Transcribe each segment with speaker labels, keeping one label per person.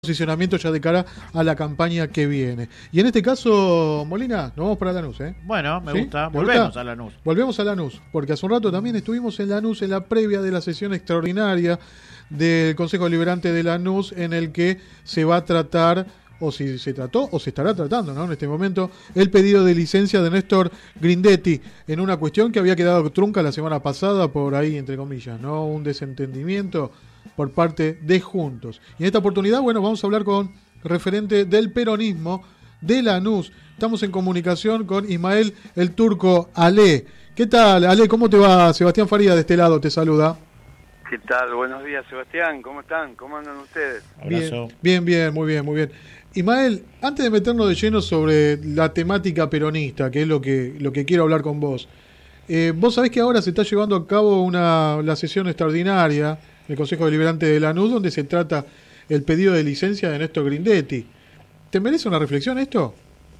Speaker 1: posicionamiento ya de cara a la campaña que viene. Y en este caso, Molina, nos vamos para Lanús, ¿eh?
Speaker 2: Bueno, me
Speaker 1: ¿Sí?
Speaker 2: gusta.
Speaker 1: ¿Te
Speaker 2: Volvemos
Speaker 1: gusta?
Speaker 2: a Lanús.
Speaker 1: Volvemos a Lanús, porque hace un rato también estuvimos en Lanús en la previa de la sesión extraordinaria del Consejo Deliberante de Lanús, en el que se va a tratar, o si se trató, o se estará tratando, ¿no? En este momento, el pedido de licencia de Néstor Grindetti, en una cuestión que había quedado trunca la semana pasada, por ahí, entre comillas, ¿no? Un desentendimiento por parte de Juntos. Y en esta oportunidad, bueno, vamos a hablar con referente del peronismo de Lanús. Estamos en comunicación con Ismael el Turco Ale. ¿Qué tal, Ale? ¿Cómo te va? Sebastián Faría de este lado te saluda.
Speaker 3: ¿Qué tal? Buenos días, Sebastián. ¿Cómo están? ¿Cómo andan ustedes?
Speaker 2: Abrazo.
Speaker 1: Bien, muy bien, muy bien. Ismael, antes de meternos de lleno sobre la temática peronista, que es lo que quiero hablar con vos, vos sabés que ahora se está llevando a cabo la sesión extraordinaria del Consejo Deliberante de Lanús, donde se trata el pedido de licencia de Néstor Grindetti. ¿Te merece una reflexión esto?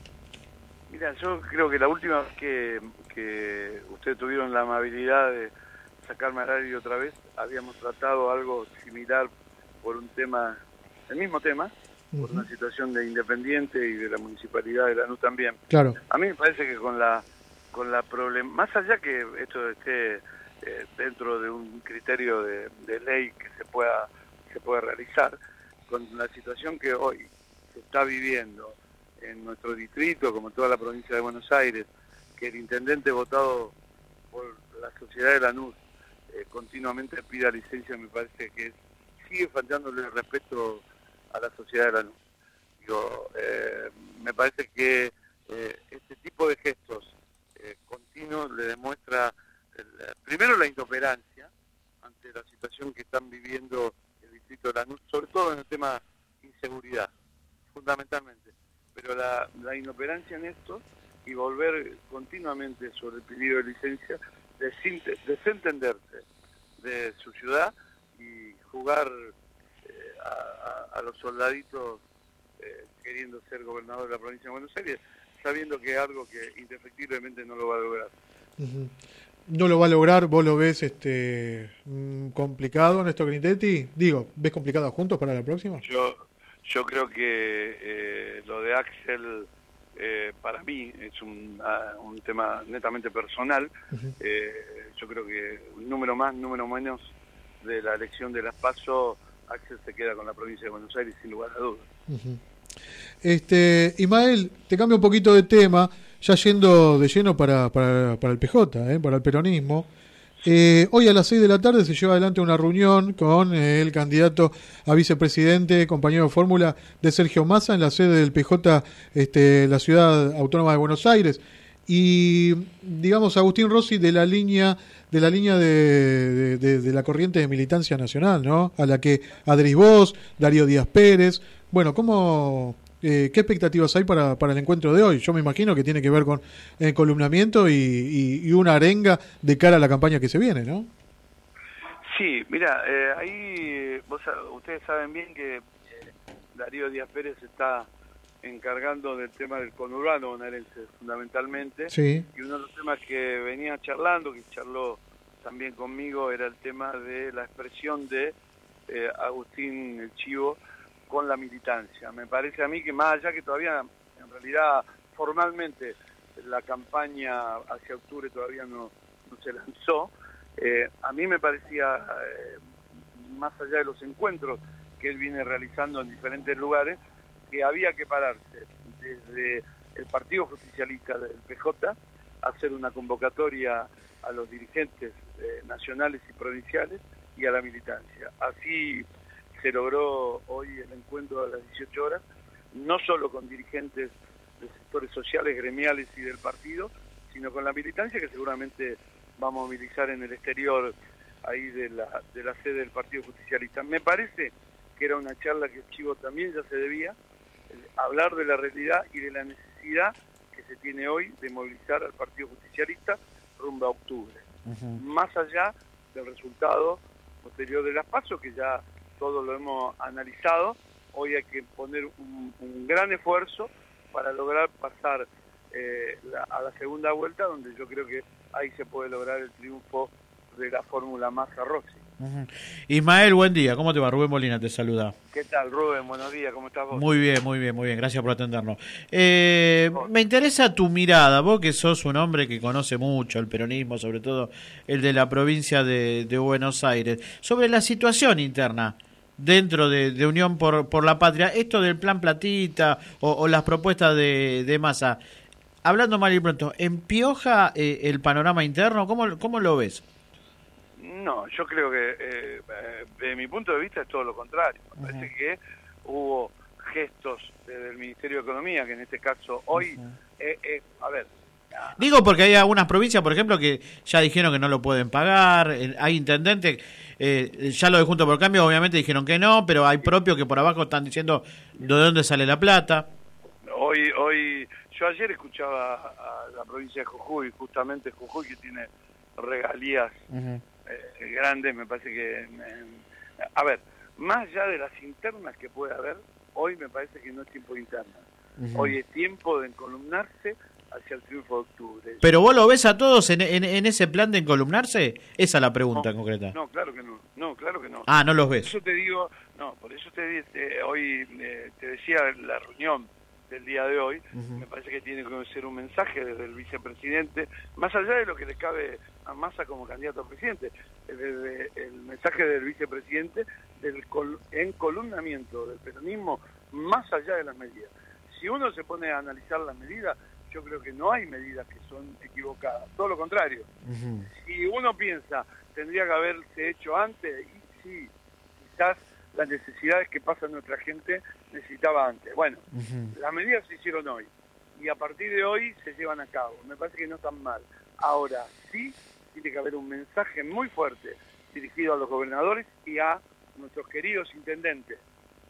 Speaker 3: Mira, yo creo que la última vez que ustedes tuvieron la amabilidad de sacarme al aire otra vez, habíamos tratado algo similar por un tema, el mismo tema, por una situación de Independiente y de la Municipalidad de Lanús también.
Speaker 1: Claro.
Speaker 3: A mí me parece que con la más allá que esto esté dentro de un criterio de ley que se pueda realizar, con la situación que hoy se está viviendo en nuestro distrito, como toda la provincia de Buenos Aires, que el intendente votado por la sociedad de Lanús continuamente pida licencia, me parece que sigue faltándole el respeto a la sociedad de Lanús. Digo, me parece que este tipo de gestos continuos le demuestra primero la inoperancia ante la situación que están viviendo el distrito de Lanús, sobre todo en el tema inseguridad, fundamentalmente, pero la inoperancia en esto y volver continuamente sobre el pedido de licencia, desentenderse de su ciudad y jugar a los soldaditos queriendo ser gobernador de la provincia de Buenos Aires, sabiendo que es algo que indefectiblemente no lo va a lograr.
Speaker 1: Uh-huh. No lo va a lograr, vos lo ves complicado, Néstor Grindetti. Digo, ¿ves complicado juntos para la próxima?
Speaker 3: Yo creo que lo de Axel para mí es un tema netamente personal.
Speaker 1: Uh-huh.
Speaker 3: Yo creo que un número más, número menos de la elección de las PASO, Axel se queda con la provincia de Buenos Aires sin lugar a dudas.
Speaker 1: Uh-huh. Ismael, te cambio un poquito de tema, ya yendo de lleno para el PJ, para el peronismo. Hoy a las 6 de la tarde se lleva adelante una reunión con el candidato a vicepresidente, compañero de fórmula de Sergio Massa, en la sede del PJ, la ciudad autónoma de Buenos Aires. Y, digamos, Agustín Rossi de la línea de la corriente de militancia nacional, ¿no? A la que adherís vos, Darío Díaz Pérez. Bueno, ¿qué expectativas hay para el encuentro de hoy? Yo me imagino que tiene que ver con el columnamiento y una arenga de cara a la campaña que se viene, ¿no?
Speaker 3: Sí, mira, ahí ustedes saben bien que Darío Díaz Pérez está encargando del tema del conurbano bonaerense fundamentalmente.
Speaker 1: Sí.
Speaker 3: Y uno de los temas que venía charlando, que charló también conmigo, era el tema de la expresión de Agustín el Chivo con la militancia. Me parece a mí que más allá que todavía, en realidad, formalmente, la campaña hacia octubre todavía no se lanzó, a mí me parecía, más allá de los encuentros que él viene realizando en diferentes lugares, que había que pararse desde el Partido Justicialista del PJ, hacer una convocatoria a los dirigentes nacionales y provinciales y a la militancia. Así se logró hoy el encuentro a las 18 horas, no solo con dirigentes de sectores sociales, gremiales y del partido, sino con la militancia que seguramente va a movilizar en el exterior ahí de la sede del Partido Justicialista. Me parece que era una charla que Chivo también ya se debía, hablar de la realidad y de la necesidad que se tiene hoy de movilizar al Partido Justicialista rumbo a octubre. Uh-huh. Más allá del resultado posterior de las PASO, que ya todos lo hemos analizado, hoy hay que poner un gran esfuerzo para lograr pasar a la segunda vuelta, donde yo creo que ahí se puede lograr el triunfo de la fórmula Massa-Rossi.
Speaker 2: Uh-huh. Ismael, buen día. ¿Cómo te va? Rubén Molina te saluda.
Speaker 3: ¿Qué tal, Rubén? Buenos días, ¿cómo estás vos?
Speaker 2: Muy bien, muy bien, muy bien. Gracias por atendernos. Me interesa tu mirada, vos que sos un hombre que conoce mucho el peronismo, sobre todo el de la provincia de Buenos Aires, sobre la situación interna dentro de Unión por la Patria, esto del plan Platita o las propuestas de Massa. Hablando mal y pronto, ¿empioja el panorama interno? ¿Cómo lo ves?
Speaker 3: No, yo creo que de mi punto de vista es todo lo contrario. Me parece que hubo gestos desde el Ministerio de Economía, que en este caso hoy, a ver...
Speaker 2: Digo porque hay algunas provincias, por ejemplo, que ya dijeron que no lo pueden pagar, hay intendentes, ya lo de Juntos por el Cambio obviamente dijeron que no, pero hay propios que por abajo están diciendo de dónde sale la plata.
Speaker 3: Hoy yo ayer escuchaba a la provincia de Jujuy, justamente Jujuy, que tiene regalías grandes, me parece que... a ver, más allá de las internas que puede haber, hoy me parece que no es tiempo de internas. Hoy es tiempo de encolumnarse hacia el triunfo de octubre.
Speaker 2: ¿Pero vos lo ves a todos en ese plan de encolumnarse? Esa es la pregunta concreta.
Speaker 3: No, claro que no. No, claro que no.
Speaker 2: Ah, no los ves.
Speaker 3: Por eso te digo, por eso hoy te decía la reunión del día de hoy, me parece que tiene que ser un mensaje desde el vicepresidente, más allá de lo que le cabe a Massa como candidato a presidente, desde el mensaje del vicepresidente del encolumnamiento del peronismo más allá de las medidas. Si uno se pone a analizar las medidas, yo creo que no hay medidas que son equivocadas, todo lo contrario. Si uno piensa, tendría que haberse hecho antes, y sí, quizás las necesidades que pasa nuestra gente necesitaba antes. Bueno, las medidas se hicieron hoy, y a partir de hoy se llevan a cabo. Me parece que no están mal. Ahora, sí, tiene que haber un mensaje muy fuerte dirigido a los gobernadores y a nuestros queridos intendentes,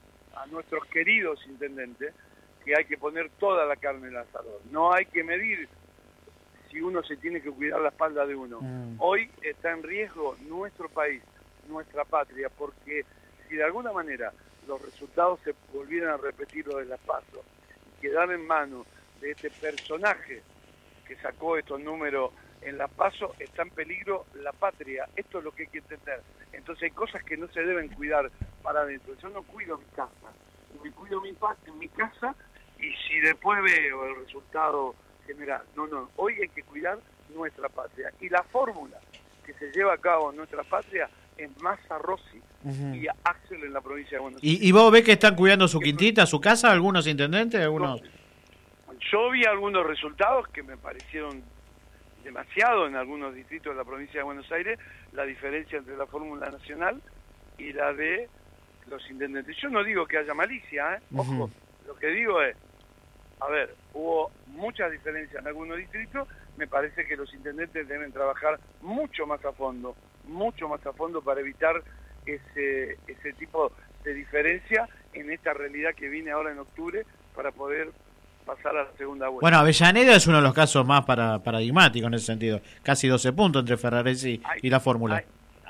Speaker 3: que hay que poner toda la carne en el asador. No hay que medir si uno se tiene que cuidar la espalda de uno. Hoy está en riesgo nuestro país, nuestra patria, porque si de alguna manera los resultados se volvieran a repetir lo de las PASO y quedar en manos de este personaje que sacó estos números en las PASO, está en peligro la patria. Esto es lo que hay que entender. Entonces hay cosas que no se deben cuidar para adentro. Yo no cuido mi casa, me cuido mi casa, y si después veo el resultado general, no, hoy hay que cuidar nuestra patria. Y la fórmula que se lleva a cabo en nuestra patria es Massa, Rossi y Axel en la provincia de Buenos Aires.
Speaker 2: ¿Y vos ves que están cuidando su quintita, su casa, algunos intendentes? Algunos?
Speaker 3: Yo vi algunos resultados que me parecieron demasiado en algunos distritos de la provincia de Buenos Aires, la diferencia entre la fórmula nacional y la de los intendentes. Yo no digo que haya malicia, ojo, lo que digo es, a ver, hubo muchas diferencias en algunos distritos, me parece que los intendentes deben trabajar mucho más a fondo para evitar ese tipo de diferencia en esta realidad que viene ahora en octubre para poder pasar a la segunda vuelta.
Speaker 2: Bueno, Avellaneda es uno de los casos más paradigmáticos en ese sentido, casi 12 puntos entre Ferraresi y la fórmula.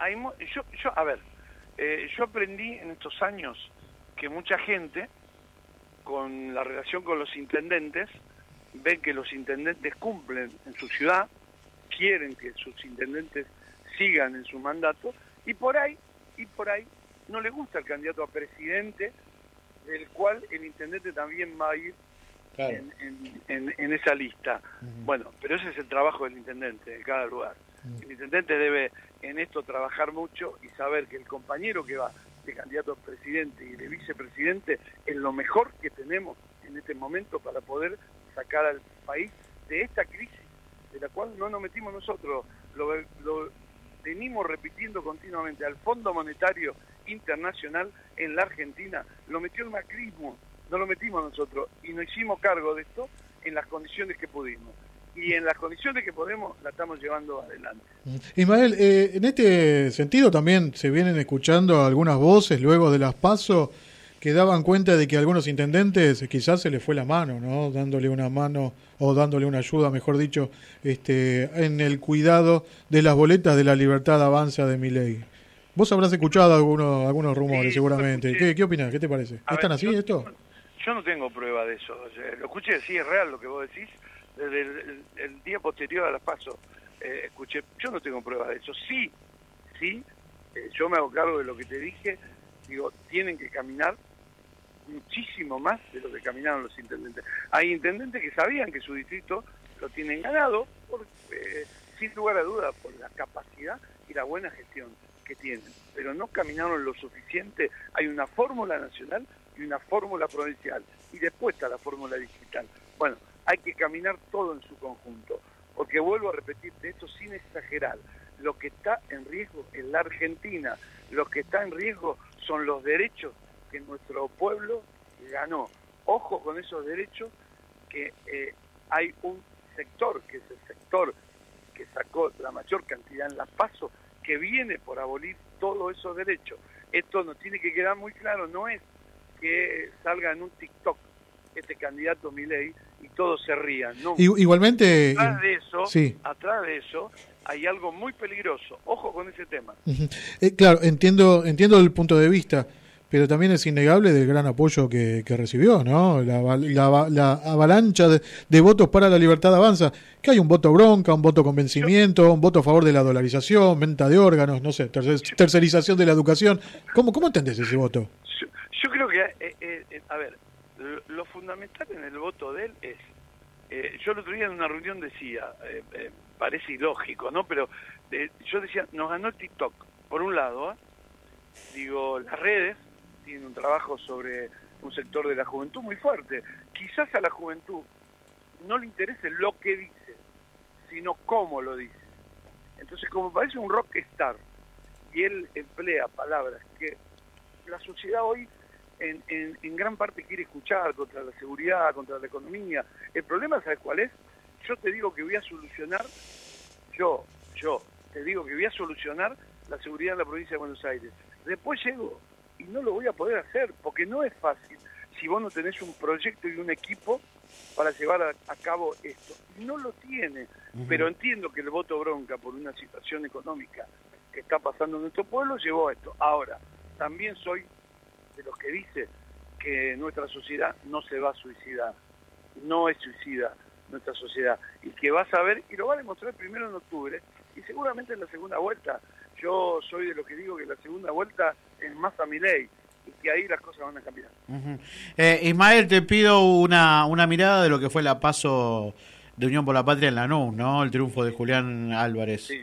Speaker 3: Yo aprendí en estos años que mucha gente, con la relación con los intendentes, ven que los intendentes cumplen en su ciudad, quieren que sus intendentes sigan en su mandato, y por ahí no le gusta el candidato a presidente, del cual el intendente también va a ir en esa lista. Bueno, pero ese es el trabajo del intendente en cada lugar. El intendente debe en esto trabajar mucho y saber que el compañero que va de candidato a presidente y de vicepresidente es lo mejor que tenemos en este momento para poder sacar al país de esta crisis, de la cual no nos metimos nosotros, lo venimos repitiendo continuamente. Al Fondo Monetario Internacional en la Argentina lo metió el macrismo, no lo metimos nosotros, y nos hicimos cargo de esto en las condiciones que pudimos. Y en las condiciones que podemos la estamos llevando adelante.
Speaker 1: Ismael, en este sentido también se vienen escuchando algunas voces luego de las PASO que daban cuenta de que a algunos intendentes quizás se les fue la mano, ¿no? Dándole una mano o dándole una ayuda, mejor dicho, en el cuidado de las boletas de la Libertad Avanza de Milei. Vos habrás escuchado algunos rumores,
Speaker 3: sí,
Speaker 1: seguramente. ¿Qué opinás? ¿Qué te parece? ¿Están así esto?
Speaker 3: Yo no tengo prueba de eso. Lo escuché, sí, es real lo que vos decís. Desde el día posterior a las PASO escuché, yo no tengo prueba de eso. Sí, yo me hago cargo de lo que te dije, digo, tienen que caminar muchísimo más de lo que caminaron los intendentes. Hay intendentes que sabían que su distrito lo tienen ganado, sin lugar a dudas, por la capacidad y la buena gestión que tienen, pero no caminaron lo suficiente. Hay una fórmula nacional y una fórmula provincial, y después está la fórmula digital. Bueno, hay que caminar todo en su conjunto, porque vuelvo a repetirte esto sin exagerar, lo que está en riesgo en la Argentina, lo que está en riesgo son los derechos que nuestro pueblo ganó. Ojo con esos derechos, que hay un sector, que es el sector que sacó la mayor cantidad en las PASO, que viene por abolir todos esos derechos. Esto nos tiene que quedar muy claro, no es que salga en un TikTok este candidato Milei y todos se rían, no.
Speaker 1: Igualmente,
Speaker 3: atrás de eso hay algo muy peligroso. Ojo con ese tema.
Speaker 1: Claro, entiendo el punto de vista, pero también es innegable del gran apoyo que recibió, ¿no? La avalancha de votos para la Libertad Avanza, que hay un voto bronca, un voto convencimiento, un voto a favor de la dolarización, venta de órganos, no sé, tercerización de la educación. ¿Cómo entendés ese voto?
Speaker 3: Yo creo que, a ver, lo fundamental en el voto de él es, yo el otro día en una reunión decía, parece ilógico, ¿no? Pero yo decía, nos ganó el TikTok, por un lado, digo, las redes tienen un trabajo sobre un sector de la juventud muy fuerte. Quizás a la juventud no le interese lo que dice, sino cómo lo dice. Entonces, como parece un rockstar, y él emplea palabras que la sociedad hoy en gran parte quiere escuchar, contra la seguridad, contra la economía. El problema, ¿sabes cuál es? Yo te digo que voy a solucionar, yo te digo que voy a solucionar la seguridad en la provincia de Buenos Aires. Después llego y no lo voy a poder hacer, porque no es fácil si vos no tenés un proyecto y un equipo para llevar a cabo esto. No lo tiene, pero entiendo que el voto bronca por una situación económica que está pasando en nuestro pueblo llevó a esto. Ahora, también soy de los que dice que nuestra sociedad no se va a suicidar, no es suicida nuestra sociedad, y que va a saber, y lo va a demostrar primero en octubre, y seguramente en la segunda vuelta. Yo soy de los que digo que la segunda vuelta es más a Milei, y que ahí las cosas van a cambiar.
Speaker 2: Ismael, te pido una mirada de lo que fue la PASO de Unión por la Patria en Lanús, ¿no? El triunfo de Julián Álvarez.
Speaker 3: Sí.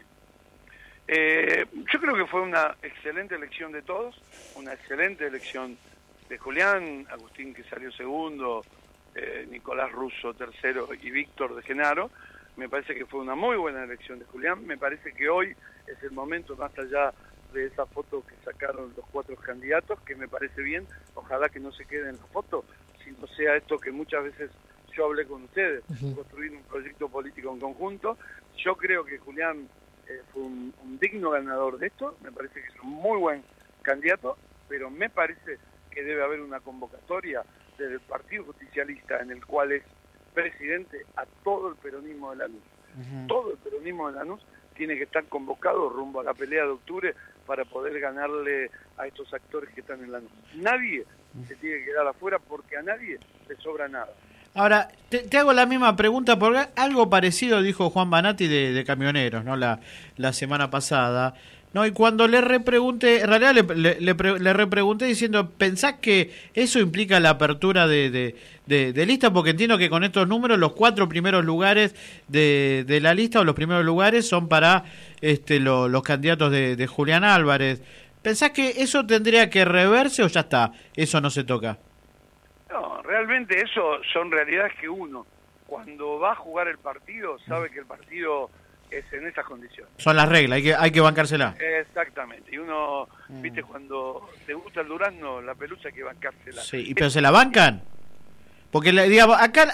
Speaker 3: Yo creo que fue una excelente elección de todos, una excelente elección de Julián, Agustín que salió segundo, Nicolás Russo tercero y Víctor de Genaro. Me parece que fue una muy buena elección de Julián. Me parece que hoy es el momento, más allá de esa foto que sacaron los 4 candidatos, que me parece bien, ojalá que no se quede en la foto, sino sea esto que muchas veces yo hablé con ustedes, construir un proyecto político en conjunto. Yo creo que Julián fue un digno ganador de esto, me parece que es un muy buen candidato, pero me parece que debe haber una convocatoria del Partido Justicialista en el cual es presidente a todo el peronismo de Lanús. Todo el peronismo de Lanús tiene que estar convocado rumbo a la pelea de octubre para poder ganarle a estos actores que están en Lanús. Nadie se tiene que quedar afuera, porque a nadie le sobra nada.
Speaker 2: Ahora, te hago la misma pregunta, porque algo parecido dijo Juan Banati de Camioneros, ¿no? La semana pasada, ¿no? Y cuando le repregunté, en realidad le repregunté diciendo, ¿pensás que eso implica la apertura de lista? Porque entiendo que con estos números los 4 primeros lugares de la lista, o los primeros lugares, son para los candidatos de Julián Álvarez. ¿Pensás que eso tendría que reverse o ya está? Eso no se toca.
Speaker 3: No, realmente eso son realidades que uno, cuando va a jugar el partido, sabe que el partido es en esas condiciones.
Speaker 2: Son las reglas, hay que bancársela.
Speaker 3: Exactamente, y uno, viste, cuando te gusta el durazno, la pelusa hay que bancársela.
Speaker 2: Sí, pero ¿se la bancan? Porque digamos, acá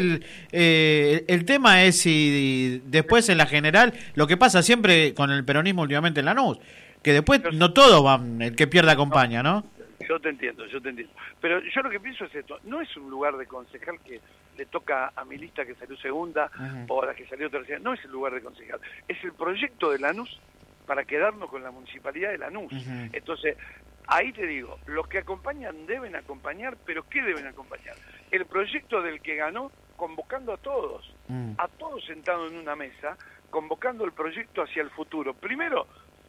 Speaker 2: el tema es si después en la general, lo que pasa siempre con el peronismo últimamente en Lanús, que después no todos van, el que pierde acompaña, ¿no?
Speaker 3: Yo te entiendo. Pero yo lo que pienso es esto, no es un lugar de concejal que le toca a mi lista que salió segunda o a la que salió tercera, no es el lugar de concejal, es el proyecto de Lanús para quedarnos con la municipalidad de Lanús. Entonces, ahí te digo, los que acompañan deben acompañar, pero ¿qué deben acompañar? El proyecto del que ganó, convocando a todos sentados en una mesa, convocando el proyecto hacia el futuro. Primero,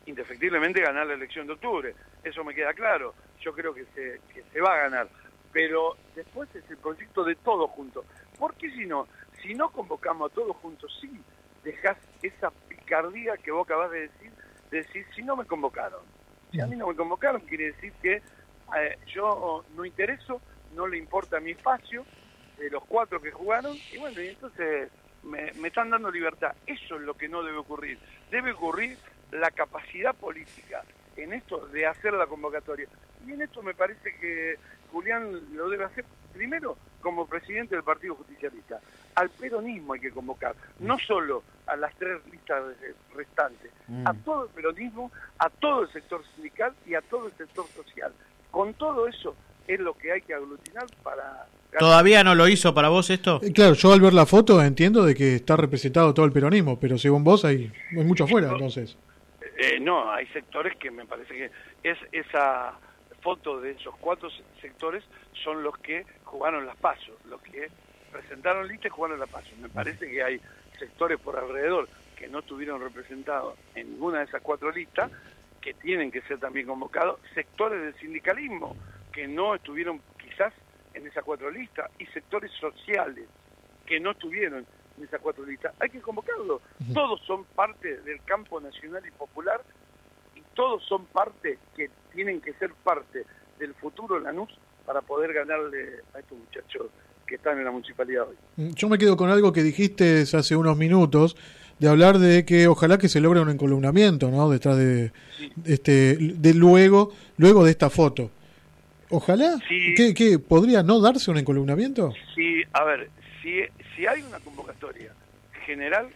Speaker 3: indefectiblemente ganar la elección de octubre, eso me queda claro, yo creo que se va a ganar, pero después es el proyecto de todos juntos. ¿Por qué si no convocamos a todos juntos, sí dejás esa picardía que vos acabás de decir, si no me convocaron? Si a mí no me convocaron, quiere decir que yo no intereso, no le importa mi espacio, de los 4 que jugaron, y bueno, y entonces me están dando libertad. Eso es lo que no debe ocurrir. Debe ocurrir la capacidad política en esto de hacer la convocatoria. Y en esto me parece que Julián lo debe hacer primero como presidente del Partido Justicialista. Al peronismo hay que convocar, no solo a las 3 listas restantes, a todo el peronismo, a todo el sector sindical y a todo el sector social. Con todo eso es lo que hay que aglutinar para...
Speaker 2: ¿Todavía no lo hizo para vos esto?
Speaker 1: Claro, yo al ver la foto entiendo de que está representado todo el peronismo, pero según vos hay mucho afuera, entonces.
Speaker 3: No, hay sectores que me parece que esa foto de esos 4 sectores son los que jugaron las PASO, los que presentaron listas y jugaron las PASO. Me parece que hay sectores por alrededor que no estuvieron representados en ninguna de esas 4 listas, que tienen que ser también convocados, sectores del sindicalismo que no estuvieron quizás en esas 4 listas, y sectores sociales que no estuvieron en esas 4 listas. Hay que convocarlos. Todos son parte del campo nacional y popular, y todos son parte que tienen que ser parte del futuro de Lanús para poder ganarle a estos muchachos que están en la municipalidad hoy.
Speaker 1: Yo me quedo con algo que dijiste hace unos minutos, de hablar de que ojalá que se logre un encolumnamiento, ¿no? Detrás de luego de esta foto. Ojalá. Sí. ¿Qué podría no darse un encolumnamiento?
Speaker 3: Sí, a ver, si hay una convocatoria general,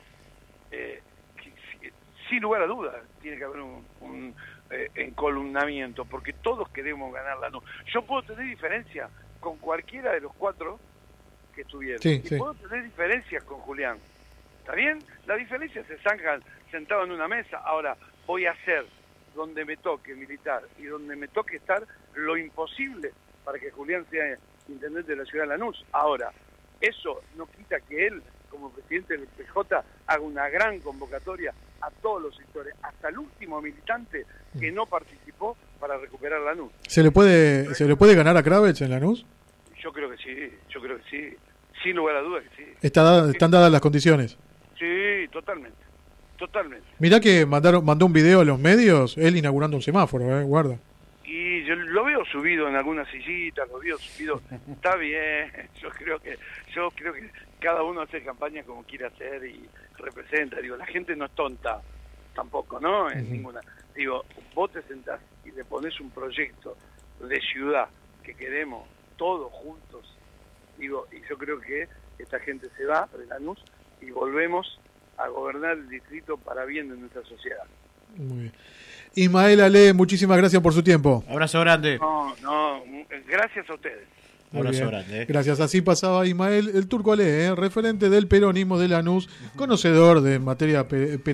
Speaker 3: sin lugar a dudas tiene que haber un encolumnamiento, porque todos queremos ganar la NUS. Yo puedo tener diferencias con cualquiera de los 4 que estuvieron, puedo tener diferencias con Julián. ¿Está bien? Las diferencias se zanjan sentado en una mesa. Ahora, voy a hacer donde me toque militar y donde me toque estar lo imposible para que Julián sea intendente de la ciudad de Lanús. Ahora, eso no quita que él, como presidente del PJ, haga una gran convocatoria a todos los sectores, hasta el último militante que no participó para recuperar Lanús.
Speaker 1: ¿Se le puede ganar a Kravets en Lanús?
Speaker 3: Yo creo que sí, sin lugar a dudas que sí.
Speaker 1: ¿Están dadas las condiciones?
Speaker 3: Sí, totalmente.
Speaker 1: Mirá que mandó un video a los medios, él inaugurando un semáforo, guarda.
Speaker 3: Y yo lo veo subido en algunas sillitas, lo veo subido, está bien, yo creo que cada uno hace campaña como quiere hacer y representa, la gente no es tonta tampoco, ¿no? En ninguna. Vos te sentás y le pones un proyecto de ciudad que queremos todos juntos, y yo creo que esta gente se va de Lanús y volvemos a gobernar el distrito para bien de nuestra sociedad.
Speaker 1: Muy bien. Ismael Ale, muchísimas gracias por su tiempo.
Speaker 2: Abrazo grande.
Speaker 3: No, gracias a ustedes.
Speaker 2: Abrazo grande.
Speaker 1: Gracias. Así pasaba Ismael el Turco Ale, referente del peronismo de Lanús, conocedor de materia